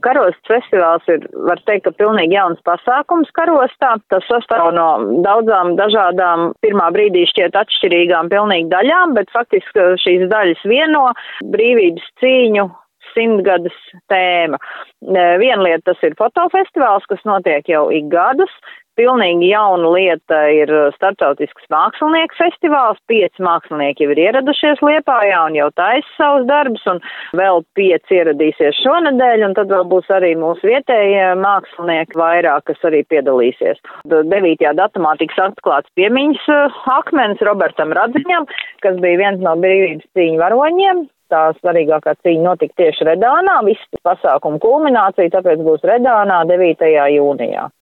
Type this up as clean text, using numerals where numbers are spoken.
Karostas festivāls ir, var teikt, ka pilnīgi jauns pasākums Karostā. Tas sastāv no daudzām dažādām pirmā brīdī šķiet atšķirīgām pilnīgi daļām, bet faktiski šīs daļas vieno brīvības cīņu 100-gadas tēma. Viena lieta tas ir fotofestivāls, kas notiek jau ik gadus. Pilnīgi jauna lieta ir starptautisks mākslinieku festivāls. 5 mākslinieki jau ir ieradušies Liepājā un jau taisa savus darbus, un vēl 5 ieradīsies šonedēļ, un tad vēl būs arī mūsu vietējie mākslinieki vairāk, kas arī piedalīsies. 9. datumā tiks atklāts piemiņas akmens Robertam Radziņam, kas bija viens no brīvības cīņu varoņiem. Tā svarīgākā cīņa notika tieši Redānā, viss pasākumu kulminācija, tāpēc būs Redānā 9. jūnijā.